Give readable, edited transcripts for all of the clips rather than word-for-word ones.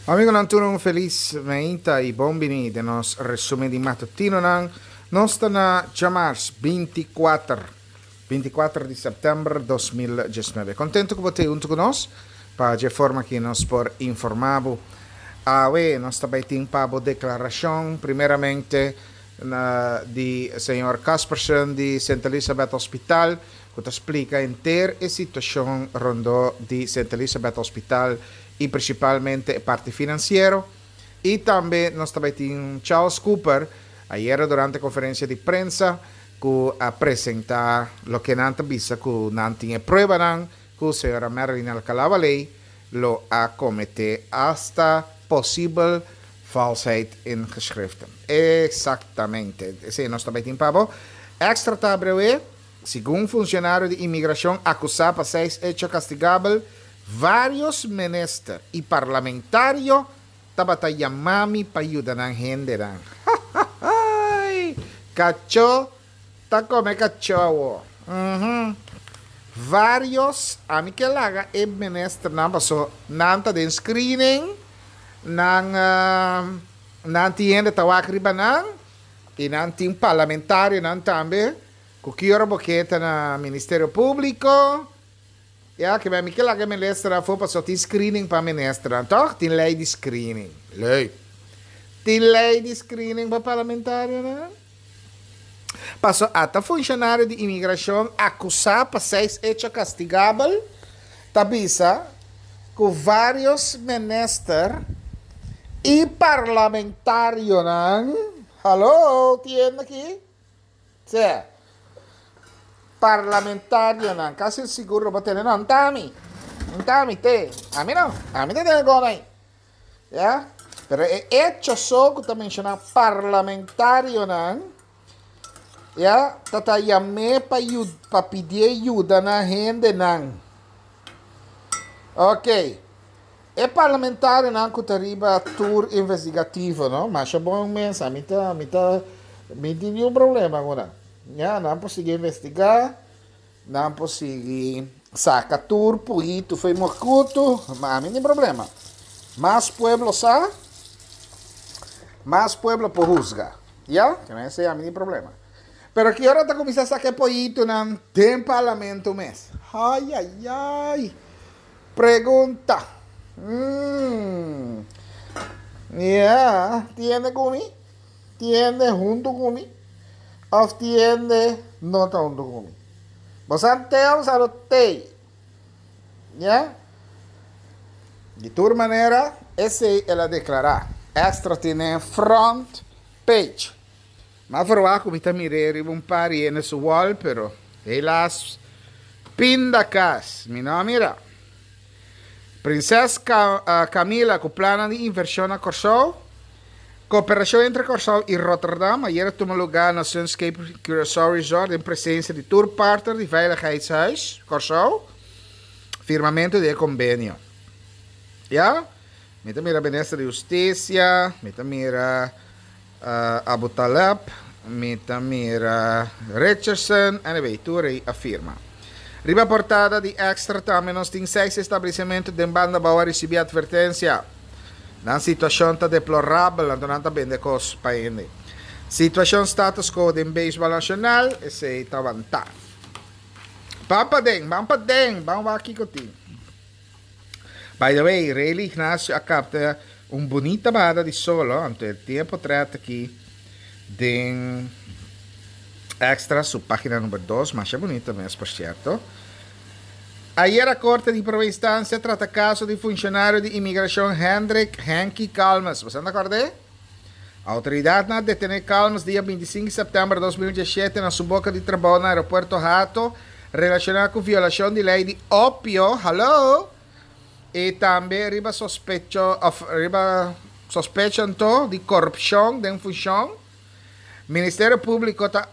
Amigo, non tu un feliz meinta e bombini de nos resume di mattutino nan. Nos na chamars 24 de setembro de 2019. Contento que você junto conosco para de forma que nos por informado. Nós também temos para a declaração, primeiramente, de senhor Casperson de Santa Elizabeth Hospital, que explica inteira a situação rondou de Santa Elizabeth Hospital e principalmente a parte financeira. E também nós também temos Charles Cooper, ayer durante a conferência de prensa, que apresenta o que não visa, que não tinha prova, que a senhora Marilyn Alcalá Lei lo ha comete hasta possível falsheid in geschriften. Exactamente. Sim, nós também temos para extra tabreu, segundo funcionário de imigração acusado por 6 hechos castigáveis, vários ministros e parlamentários estavam chamando para ajudar a gente. Cacho, tá como cacho. Vários, a mim que laga, e ministro não passou nada de screening, não tinha tawakriba não, e não tinha parlamentário não também, que quiero boqueta no Ministério Público, que a mim que laga ministro foi passou tem screening para ministro, então tem lei de screening, tem lei de screening para parlamentário não? Passou até funcionário de imigração acusado por 6 hechos castigáveis, tabisa com vários ministros e parlamentários, não? Alô, tiene aqui? Sim. Parlamentário, não? Quase seguro para ter, não? Tami, te. A mim não te tenho aí. Já? Pero é hecho só que também chama parlamentário, não? Tatayame para pedir ajuda na gente, não. Ok. É parlamentar, não, que arriba tour investigativo, não? Mas é bom mesmo, me tem um problema agora. Não consegui investigar, não consegui sacar tour, poito, foi morcuto, mas não tem problema. Mais pueblo sa, mais pueblo por juzgar. Que não é esse a mim problema. Pero que hora está começando a sacar pollito não tem parlamento mês. Ai. Pergunta. Tiene comigo? Tiene junto comigo? Ou tiene não está junto comigo? Você anteu salotei. De toda maneira, esse ela declarar. Extra tem front page. Mas provavelmente como está mirando um par e nesse wall, pero elas pinda cas, me não mira. Princesa Camila com plano de inversão na Corsol, cooperação entre Corsol e Rotterdam, ayer tomou lugar no Sunscape Curaçao Resort em presença de tour partner de Veiligheidshuis Corsol, firmamento de convênio. Me mira Ministro de Justiça, me mira Abu Taleb, mira Richardson, anyway, Touré afirma. Riba portada de extra também nós temos 6 estabelecimentos de banda para receber advertência. Na situação está deplorável, não está bem de coisa para ele. Situação status quo de beisebol nacional, esse está avançado. Vamos aqui contigo. By the way, Rayleigh Ignacio acaba bonita bada de solo, ante el tiempo trata aqui de extra, su página número 2, mais bonita mesmo, por certo. Ayer a Corte de Primeira Instância trata caso de funcionário de imigração Hendrik Henky Kalmas. Você não acordou? A autoridade na deteve Kalmas dia 25 de setembro de 2017 na sua boca de trabalho no aeroporto Hato, relacionado com violação de lei de opio. Hello? E também riba sospecham de corrupção de função. Ministério Público está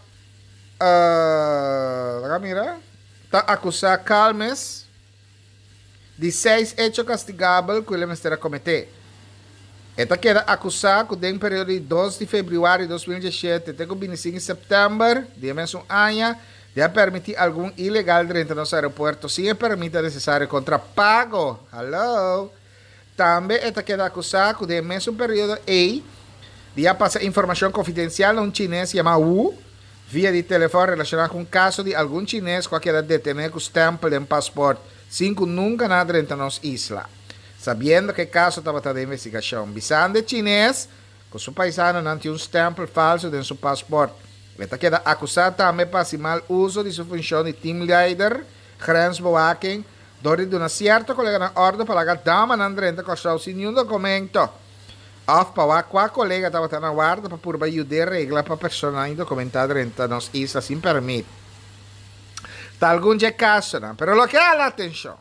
acusando Kalmes de 6 hechos castigáveis que ele ministério cometeu. Esta queda acusado que no período de 2 de fevereiro de 2017 até 25 de setembro de mesmo ano de permitir algum ilegal dentro do nosso aeroporto sem permita necessário contrapago. Hello? também está queda acusado de mesmo período e de passar informação confidencial a um chinês chamado Wu via de telefone relacionado com o caso de algum chinês que queda detenido com o stempel em passaporte sem que nunca nada dentro da nossa isla. Sabendo que o caso estava de investigação, visando chinês com seu paisano não tinha um stempel falso em seu passaporte. Ele queda acusado também para mal uso de sua função de team leader, grensbewaking, door de uma certa colega na ordem para a dama na renta costou sem nenhum documento. Of para qual colega estava na guarda para por ajudar regra para pessoa indocumentada dentro da nossa isla sem permito. Está algum caso, não? Pero lo que da la atención,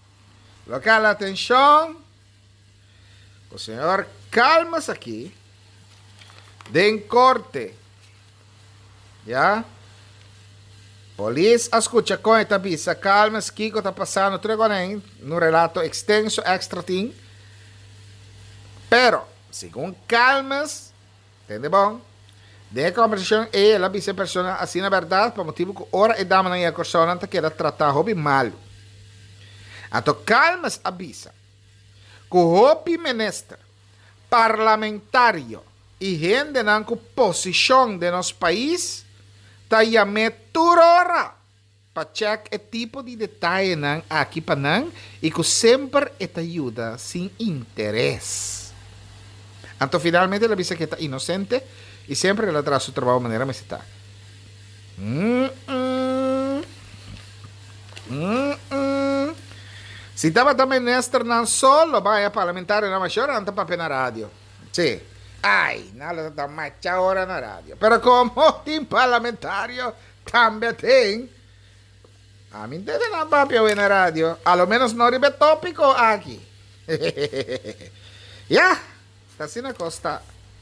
o senhor calmas aqui, den corte, já? Polícia escuta com esta visa, calmas, Kiko está passando tudo agora no relato extenso, extra thing, pero, segundo calmas, entende bom? De conversação e ela visa pessoa assim na verdade, por motivo que ora e dama na persona não quer tratar hobby mal. Então calmas avisa que o hobby ministro, parlamentário e gente na posição de nosso país está chamando toda hora para check o tipo de detalhe aqui para nós e que sempre te ajuda sem interesse. Então finalmente ela avisa que está inocente e sempre ela traz o trabalho de maneira mais está. Se estava também ministro não solo, vai a parlamentário na maior, não está para na rádio. Sim. Ai, nada está mais hora na rádio. Pero como tem parlamentário, também tem. A mim entende não papi na rádio. A lo menos não ribe tópico aqui. Ya, assim na costa.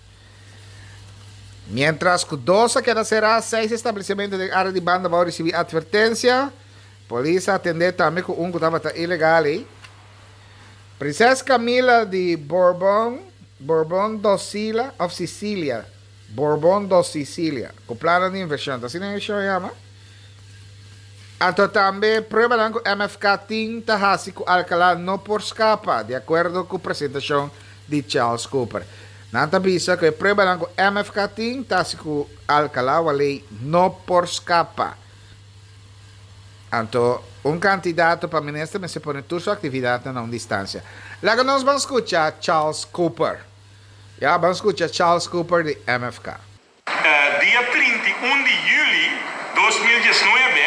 Mientras que 12 será 6 estabelecimentos de área de banda vão receber advertência. Polícia atender também com um que estava ilegal aí. Princesa Camila de Bourbon do Sicília, Bourbon do Sicília, com plano de inversão. Assim não é isso chama? Então também prova com MFK tinta hasico Alcalá não por escapa, de acordo com a apresentação de Charles Cooper. Nanta bisa que prova com MFK tinta hasico Alcalá a lei não por escapa. Então, candidato para ministro se põe toda sua atividade na distância. Logo nós vamos escutar Charles Cooper. Já, vamos escutar Charles Cooper de MFK. Dia 31 de julho de 2019,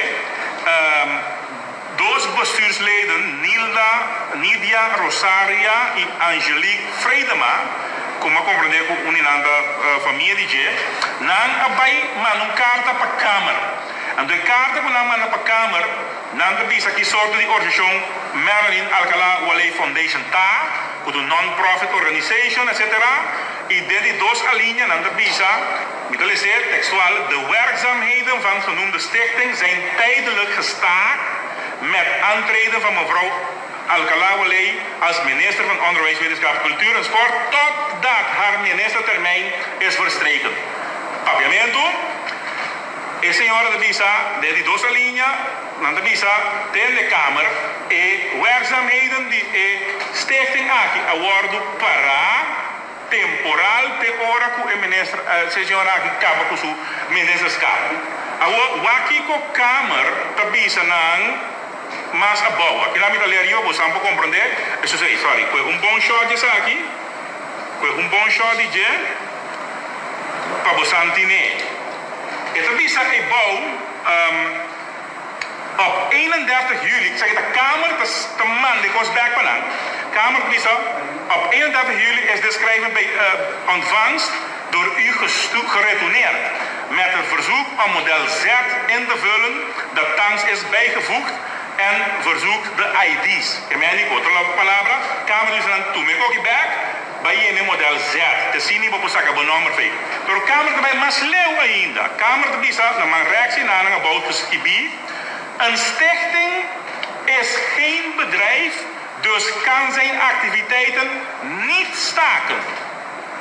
dois bestuursleden, Nidia Rosaria e Angelique Freidema, como compreender com uma família de não abai mandam carta para a Câmara. En de kaarten van de para Kamer, dan de bisa ki soort die organisatie Marilyn Alcalá Wale Foundation ta, voor een non-profit organization, etc. En die dos alinea dan de bisa, met textual, de werkzaamheden van genoemde stichting zijn tijdelijk gestaakt met aantreden van mevrouw Alcalá Wale als minister van Onderwijs, Wetenschap, Cultuur en Sport, totdat haar ministertermijn is verstreken. Papiamento. E senhora de Bisa, de dosa linha, na de Bisa, tem de Câmara, e werkzaamheden die stichting aqui, awardo para temporal te hora que o ministro, se senhora aqui acaba com o ministerskap. Aqui com a Câmara, de Bisa, não, mas a boa. Aqui na minha leria, você não pode compreender, isso sei, sorry, bom shot de aqui, bom shot de para você entender. Het visa is bouw op 31 juli. Ik zeg de Kamer, dat is de man die kost back van Kamer visa op 31 juli is de schrijven bij ontvangst door u geretourneerd. Met een verzoek om model Z in te vullen dat thans is bijgevoegd en verzoek de ID's. Ik meen niet otra palabra. Kamer dus dan toe. Ik ook back. Bij je model Z, te zien niet op een nummer 5. Door de Kamer erbij mas leeuw ainda. Kamer de bisa, na mijn reactie naar een gebouw gebied. Een stichting is geen bedrijf, dus kan zijn activiteiten niet staken.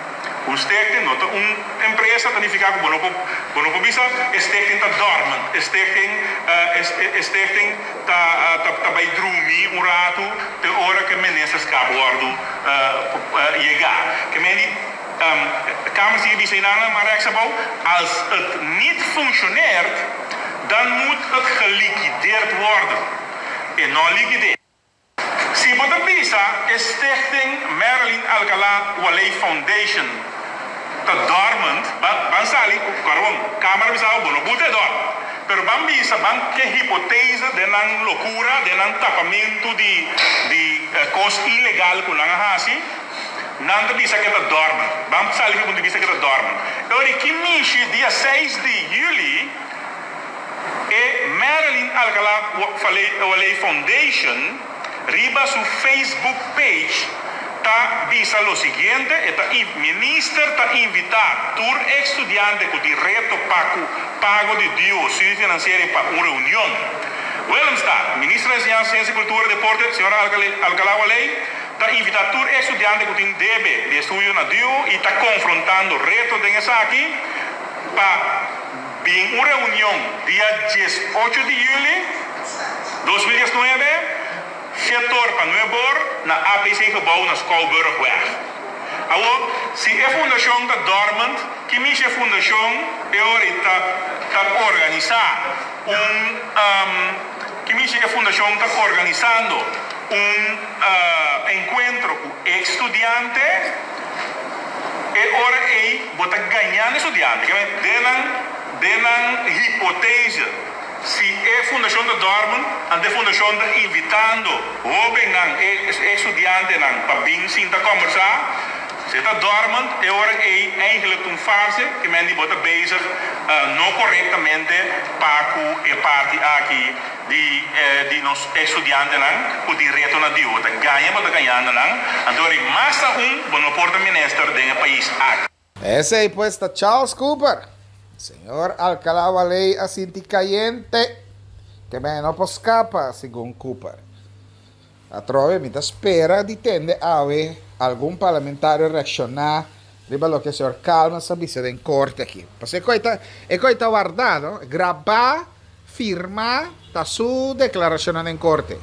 Un stichting, nota empresa, significa que bono bisa, stichting ta dormant, stichting ta bij drumi, un rato, de hora que meneses cabordo llegar. Que men die kamers die bij zijn maar rechtsabouw, als het niet functioneert, dan moet het geliquideerd worden. En non liquideerd. Si bota bisa, stichting Marilyn Alcalá Walei Foundation. Ta dormant, ban sali karon kamera bisa bono bute dor. Pero ban bisa ban que hipótese de nan loucura, de nan tapamento de coisa ilegal com nan hasi. Nan bisa que ta dormant. Ban sali que bunde bisa que ta dormant. Ora que mishi dia 6 de julho e Marilyn Alcalá Walei Foundation riba su Facebook page ta bisa lo siguiente, minister ta invitar tur estudiante con direito pago de Dios financiero para una reunión. Well está, ministra de Ciencia y Cultura y Deporte, señora Alcalá Walei, ta invitar tur estudiante con debe de estudio na Dios y ta confrontando retos de esa aquí para bien una reunión día 18 de julio 2019 setor para Nuebor na APC gebouw na Schouwburgweg. Awo, si a fundação da dormant, que me a fundação é ahorita tá organizar que me a fundação tá organizando encontro com estudiante e ora aí bota ganhando estudante, que denan hipótese. Si é fundação da dormant, a fundação da invitando jovem nan estudante nan para vir sim ta conversar. Se está dormant, é hora é eigenlijk een fase que men die bota bezig não corretamente para a parte aqui de nos estudiantes nan o direito na Dio, ta ganha bota ganhando nan, então mais bono porta minister do país aqui. Ese ahí pues está Charles Cooper. Señor Alcalá Walei asinti caliente que me no poscapa según Cooper. A trove mi spera di tende ave algún parlamentario reaccionar riba lo che il signor Calma sabisse in corte qui. Perché coi ta guardando, grabba, firma, ta su declarazione in corte.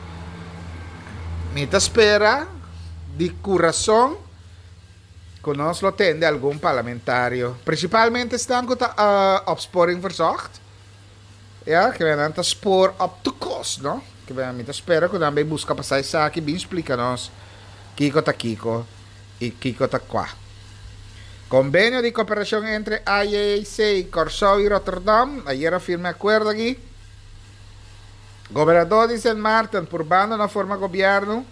Mi spera di corazón conosco tende algún parlamentario, principalmente staan opsporing verzocht. Ja, que we dan spoor op de kost, no? Que we dan spera que dan bij busca passai saki bin explicanos Kiko ta Kiko e Kiko ta qua. Convenio di cooperazione entre IAC e Corsou y Rotterdam, ayer firme acuerdo aquí. Gobernador de San Martin, purbando na forma governo.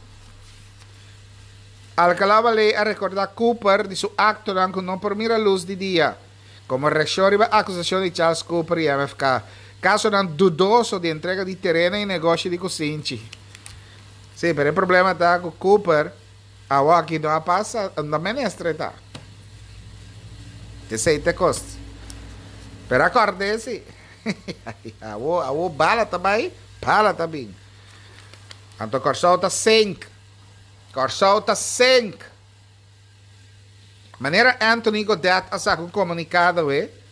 Alcalá Walei a recordar Cooper de su acto con non por mira luz di dia, como reacción a acusazione di Charles Cooper e MFK, caso non dudoso di entrega di terreno e negoci di Cosinci. Sì, per il problema da con Cooper, a aqui não passa, andamento é estreita. Che sei te cost. Per accordarsi, a bala também, bala também. Anto Corsou tá 5. Corsou tá 5. Maneira Anthony Godet asa com comunicado,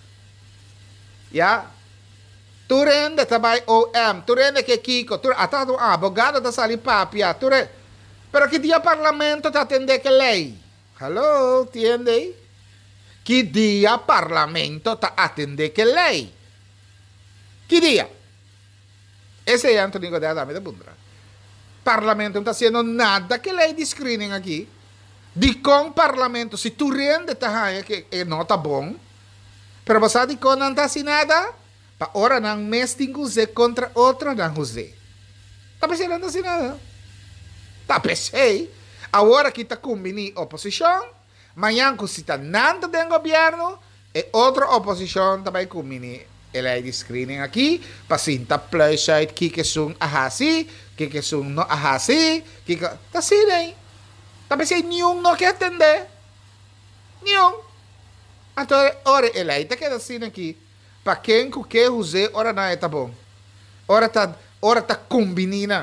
ja. Tu rende também OM, tu rende que Kiko, tu atado abogado da sali papia, tu rende. Pero que dia parlamento tá atende que lei? Hello, entende? Que dia parlamento tá atende que lei? Que dia? Esse é Anthony Godet da me bundra. Parlamento não está fazendo nada que lei de screening aqui. De com parlamento, se tu rende, tá que não tá bom. Pero você de com não está assim nada, para ora não mês tem que contra outro não usar. Tá pensando não assim nada. Tá pensei. Agora que tá combinando oposição, amanhã que se tá nada do governo, e outra oposição também combina lei de screening aqui, para sinta plus uit, kijk zo'n ahasi, kijk zo'n no ahasi, kijk, tá assim aí. Tá pensei nenhum não quer atender. Nenhum. Então, ora, lei tá querendo assim aqui, para quem que usar, ora não é tá bom. Ora tá combinando.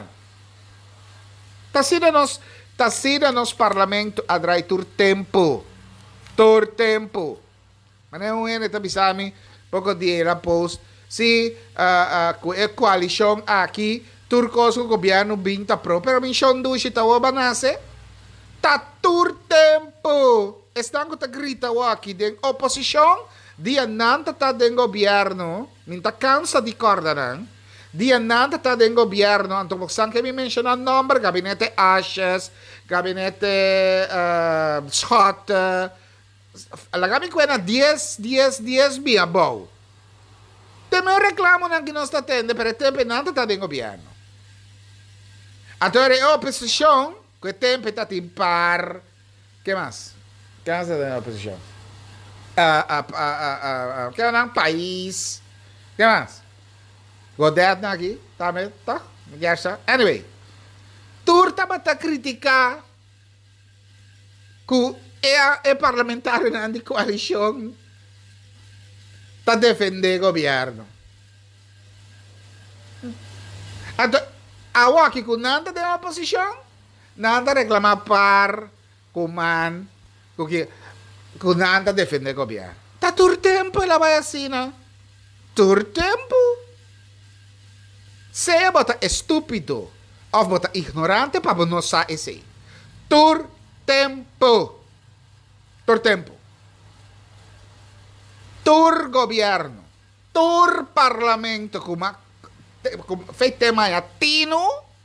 Tá assim nos parlamento a draitur tempo. Todo tempo. Mas não é um bisami, pouco dia post. Se a coalição aqui, turcos o governo binta pro, pero minsan dushi tawa banase. Tá todo tempo. Estão com a grita aqui de oposição. Dia nanta tá den governo. Minta cansa de cordaran. Dia nanta tá den governo. Anto buksan que me menciona number. Gabinete Ashes. Gabinete Scott. Lagami ko na 10 mil abaw. Tem reclamo ng ginostat tende, pero tempo nanta tá den governo. Atore oposição, que tempo tá timpar. Que mais? Que mais da oposição? Que é um país. Que mais? Governo aqui, tá mesmo? Tá? Anyway, turta bata criticar que é parlamentar na coalição tá defender o governo. Então, awa que nada de oposição, nada reclamar par, kuman, que nada defender o governo. Tá todo tempo ela vai assim, não? Todo tempo. Se bota estúpido ou bota ignorante para não saber esse. Todo tempo. Todo tempo. Todo governo, todo parlamento, como fez tema latino,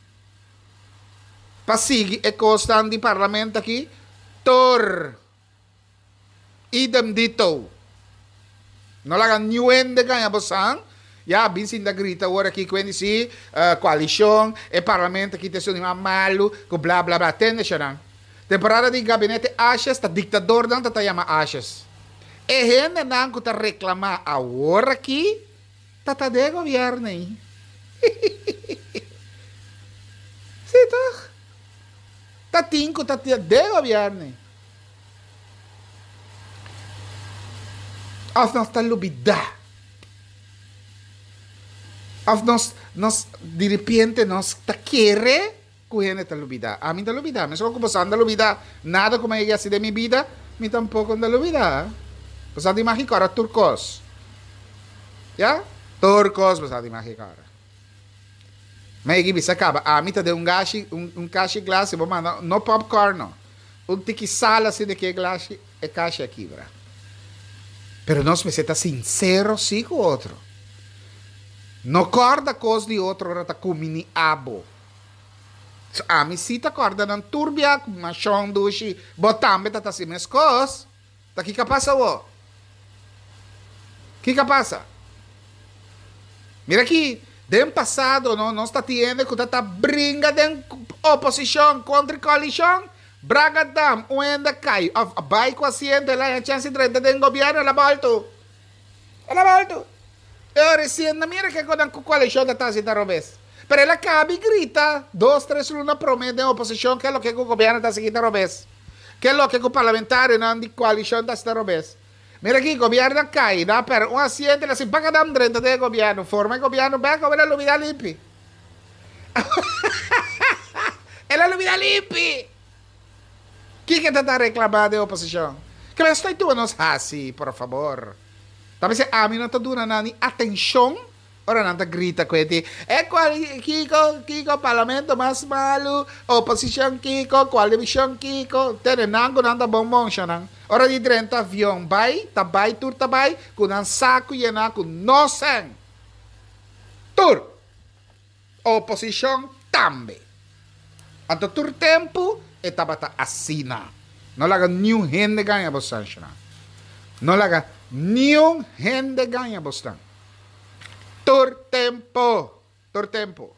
para seguir a costa do parlamento aqui, todo idem dito. Não laga nenhum de ganha bosan, já binsin da grita agora aqui quando si coalição e parlamento aqui tem uma malo, com blá blá blá, tende siya temporada de gabinete Ashes, ta dictador não ta chama Ashes. E gente não que está reclamar agora aqui, está de governo aí. Sim, tá? Está tinco, está de governo. Of nós está lubida. Of nós, de repente, nós está querer que a gente está lubida. A mim está lubida. Mas como você anda lubida, nada como eu assim de minha vida, me tampouco anda lubida. Você anda imaginar turcos. Ya? Turcos, você anda imaginar. Mas aqui bisa acaba. A mim tá de um caixa glace, mano, no popcorn, no. Um tiki sala assim de que glace é caixa aqui, bra. Pero nós me senta sincero sim com o outro. No corda coisa de outro, ora tá comini abo. A mim sim tá corda não turbia, machão dushi, botambe tá assim mes cos. Tá que passa o? Que passa? Mira aqui, dem passado, não está tendo que tá brinca de oposição contra coalição, braga dam, uenda cai, vai com a ciente lá, a chance de do governo, ela volta. Eu recém, mira que com a coalição da taxa da robes. Pero ela cabe e grita, 2, 3 lunas promete a oposição, que é o que o governo está seguindo a robes. Que é o que o parlamentar não de coalição está seguindo a robes. Mira aqui, governo cai, não, pero um acidente, assim, paga dam 30 de governo, forma o governo, vai com a lubida limpi. Ela lubida limpi. Que está reclamando de oposição? Que me estou tu nos assim, por favor. Talvez a mim não está dando nada atenção, ora não está grita com ele. É Kiko, parlamento mais malo, oposição Kiko, coalição Kiko, tenenango não está bom, xanang. Ora di 30 avião vai, tabay, com um saco e com noção. Tur. Oposição também. Anto tur tempo, estava assina. Não laga nenhum gente ganha bostan. Não laga nenhum gente ganha bostan. Tur tempo.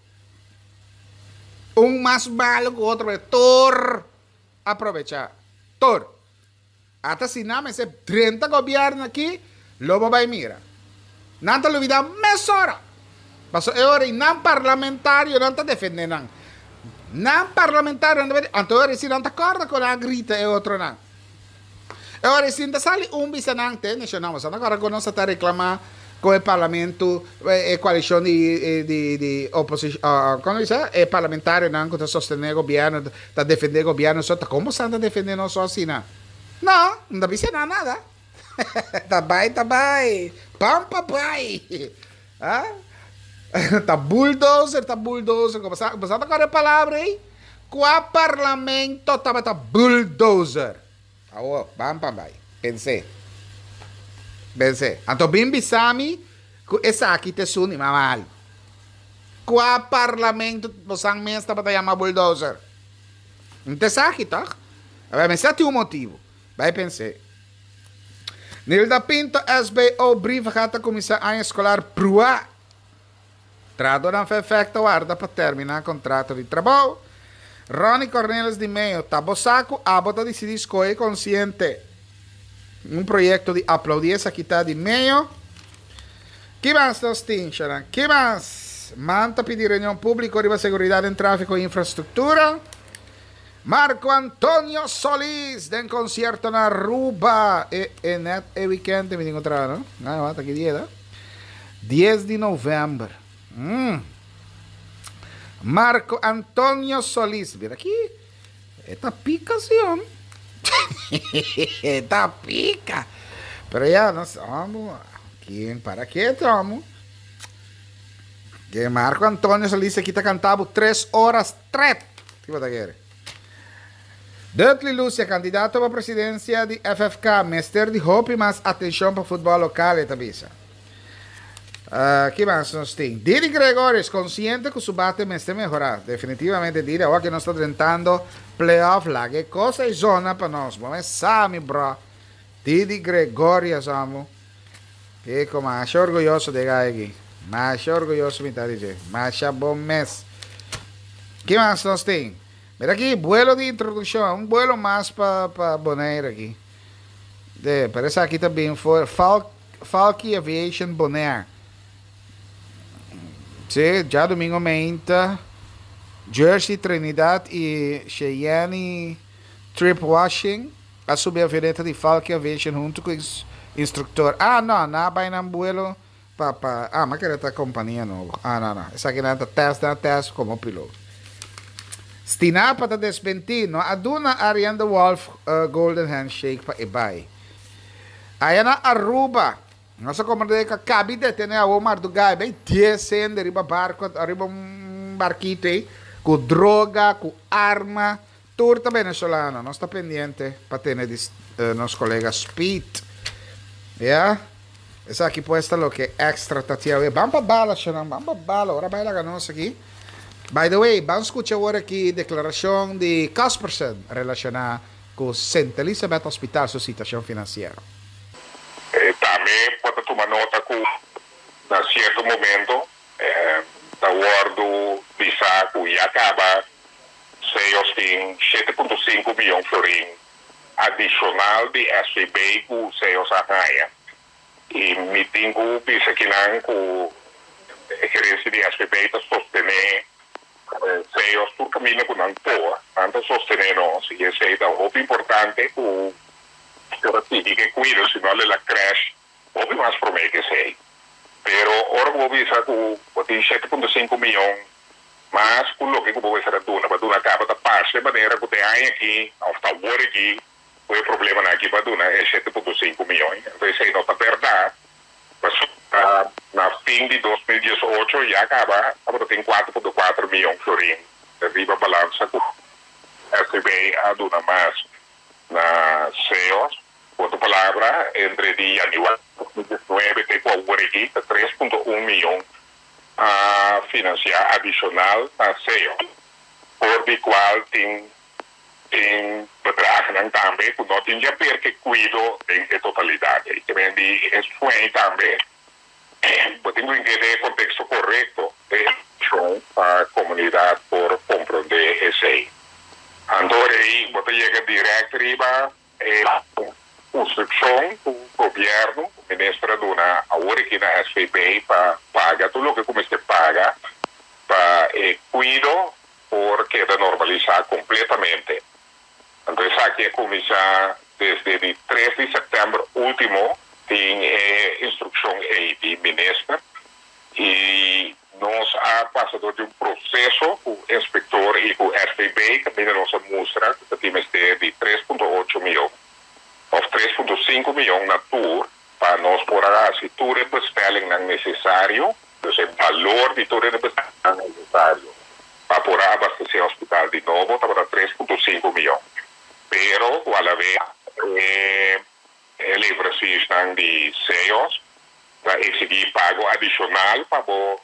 Um mais malo que o outro, tur. Aprovechar. Tur. Até se não, mas 30 governo aqui, logo vai mira. Não te olvida, mesora. Mas eu não parlamentário não está defendendo. Não parlamentário não defende. Então eu se não está acorda com a grita e outro não. Eu se não sale bisa não tem, não, mas agora quando nós está reclamar com o parlamento, a coalição de oposição, quando isso é parlamentário não que está sustentando o governo, está defendendo o governo, só está como está defendendo só assim, não? Não, não dá nada. Tá bem. Pampa, pai. Ah? Tá bulldozer. Basta agora a palavra aí. Qua parlamento tá bulldozer. Pampa, pai. Pensei. Anto bimbi sami, essa aqui te suni, mamal. Qua parlamento, posang mês tá para chamar bulldozer. Não te sabe, tá? Mas esse é o motivo. Vai pensar. Nilda Pinto, SBO, brief gaat a comissão escolar prua. Trado não foi efeito guarda para terminar contrato de trabalho. Ronnie Cornelis de Meio, Tabosaco, Abota decide escolher consciente. Projeto de aplaudir essa quita de Meio. Que mais nós temos, Sharon? Que mais? Manta pedir reunião pública sobre a segurança em tráfego e infraestrutura. Marco Antonio Solis, den concierto na Aruba. Net weekend, me encontraram, não? Tá aqui dia, 10 de novembro. Marco Antonio Solis, mira aqui. Esta pica, senhor. Esta pica. Pero ya nós vamos. Para que estamos? Que Marco Antonio Solis aqui tá cantando 3 horas straight. Que você quer? Dudley Lúcia, candidato para a presidência de FFK, mestre de hope, mas atenção para o futebol local, Etabisa. Que mais nós temos? Didi Gregorius, consciente que o subate me está melhorar. Definitivamente, Didi, agora que nós estamos tentando playoff lá, que coisa é zona para nós. Mas sabe, bro. Didi Gregorius, amo. Que como acho orgulhoso de ganhar aqui. Mais orgulhoso, me está dizendo. Mais bom mês. Que mais nós temos? Mira aqui, vuelo de introdução, vuelo mais para Bonaire aqui. Parece aqui também foi Falke Aviation Bonaire. Sim, já domingo menta, Jersey, Trinidad e Cheyenne Trip Washing. A subir a avião de Falke Aviation junto com o instrutor. Não vai na vuelo mas que era a companhia nova. Não. Essa aqui é teste como piloto. Stinapa ta desmentino, aduna Ariana Wolf Golden Handshake pa ibay. Ayan na Aruba. Nasa komandante ka kabide tene a Omar do Gai, bem 10 riba barco, arriba barquito com droga, com arma, turta venezolana. Nós está pendiente para ter nosso colega Speed. Yeah? Essa aqui puesta lo que extra tatia. Vamos para bala, Shannon, vamos para bala. Ora vai lá ganos aqui. By the way, vamos escuchar agora aqui a declaração de Caspersen relacionada com St. Elizabeth Hospital, sua situação financeira. Também pode tomar nota que, em certo momento, da World Visa, que acaba, se tem 7,5 milhões de florim adicional de SVB que se arranha. E me tenho Visa que não, que a gerência de SVB está sostener se por caminho com não poa, tanto sostener nós, e esse é muito importante que cuida, se não ela cresce, houve mais para mim que sei. Pero ora vou visar que tem 7,5 milhões, mas com o que vou fazer para duna acaba da parte de maneira que tem aqui, ao estar agora aqui, o problema aqui para duna é 7,5 milhões, então isso aí não está verdade. Na fim de 2018 já acaba, tem 4,4 milhões de florim. Arriba a balança com SB a duna mais na CEOs. Outra palavra, entre de janeiro de 2019 até agora aqui, 3,1 milhões a financiar adicional na CEO. Por de qual tem bedrag também, que não tem já porque cuido em totalidade. E também isso foi também. Tenho que entender o contexto correto para a comunidade por compreender isso aí. Então, aí, você chega direto riba, construção do governo, o ministro dona agora aqui na SVB para pagar tudo o que comece a pagar para cuido porque de normalizar completamente. Então, aqui começa desde o 3 de setembro último, tem instrução aí de ministro e nós há passado de processo com o inspetor e com o SVB que também nos mostra que temos de 3,8 milhões 5 milhões na tour para nós por a se tour é bestelling não necessário, então o valor de tour é bestelling não necessário para por abastecer o hospital de novo está para 3,5 milhões. Pero a vez ele precisa de CEOs para exigir pago adicional para o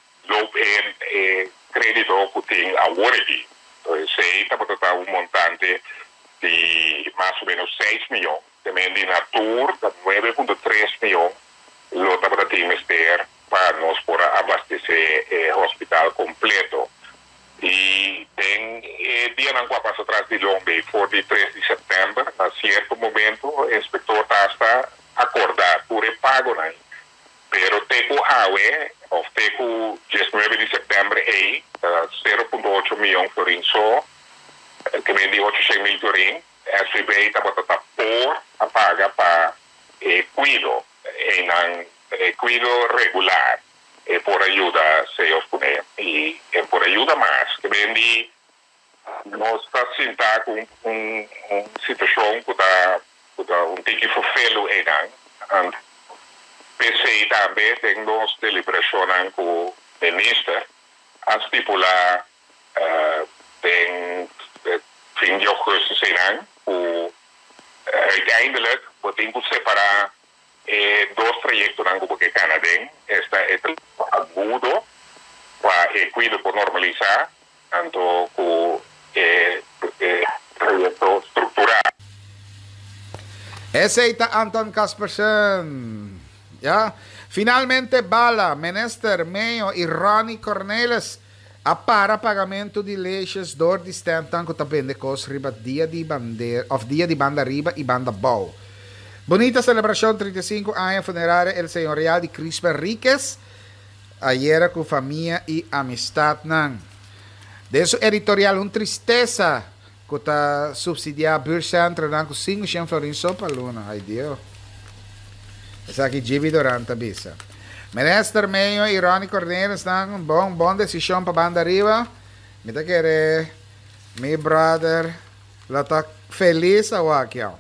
crédito que tem a Warigi. Então, sei está para um montante de mais ou menos 6 milhões. Também de Natur, 9,3 milhões, lo está para ter para nós por abastecer o hospital completo. E tem dia não passa atrás de Lombe, for de 3 de setembro, a certo momento, o inspetor está acordado por o pago, né? Pero teco awe, of teco 19 de setembro, 0,8 milhões florin só, que vem de 800 mil florin, SVB está por a paga para cuido, cuido regular. Por ajuda se os pone e por ajuda mais que vem de nós está sentado com situação que está um tique fofelo ainda PC também tem nós deliberação com o ministro a estipular tem fim de agosto será o uiteindelijk podemos separar dois trajetos na Cuba que Canadá esta é agudo para cuido por normalizar tanto com trajeto estrutural. Ese está Anton Caspersen. Ya, finalmente Bala, Menester, Meio e Ronnie Cornelis a para pagamento de leis door die stentan que também de cos riba dia de bandeira of dia de banda riba e banda bow. Bonita celebración 35 años funeraria el señorial de Crisper Enríquez ayer con familia y amistad nan. De su editorial un tristeza que está subsidiada Buurcentrum nan con 500 florin sopa luna. Ay Dios. Esa aquí Gibi Durante bisa. Menester Meio y Ronnie Cornelis nan bon decisión para banda arriba. Mita quiere mi brother la está feliz a wakiao.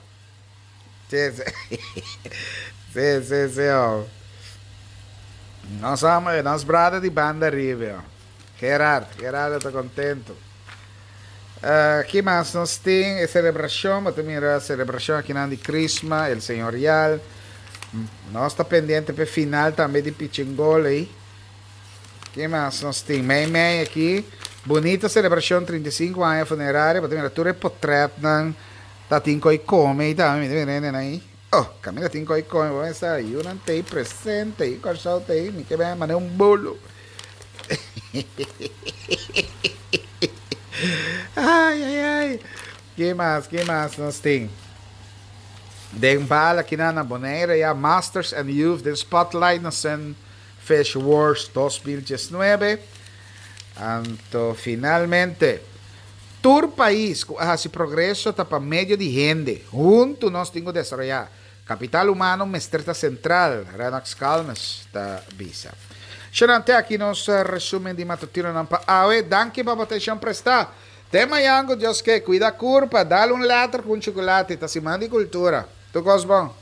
Sí, ó. Nós somos, nós brother de banda arriba, ó. Gerardo está contento. Que mais nós tem? Celebração, mas também a celebração aqui na de Crisma, el señorial. Nós está pendente para final também de Pichingol aí. Que mais nós tem? Mei aqui. Bonita celebração 35 anos funerária, mas também a tour portrait nan Tatinko e come, mi viene aí. Oh, Camila Tinko e come, vou pensar, eu não tenho presente, eu quero ter, me quer mandar um bolo. Ai. Que mais nós tem? Den bala aqui na Bonaire, a Masters and Youth, den Spotlight na Sun Fish Wars 2019. Então, finalmente, Tour país hace progreso para medio de gente. Junto nós temos desarrollar capital humano mestreta central. Renax Calmes da Bisa. Xanante aqui nos resumen de matutino nan pa awe. Danke para atenção prestar. Tema yango Dios que cuida curpa. Dale un later com chocolate. Ta si mandi cultura. Tu cosbon.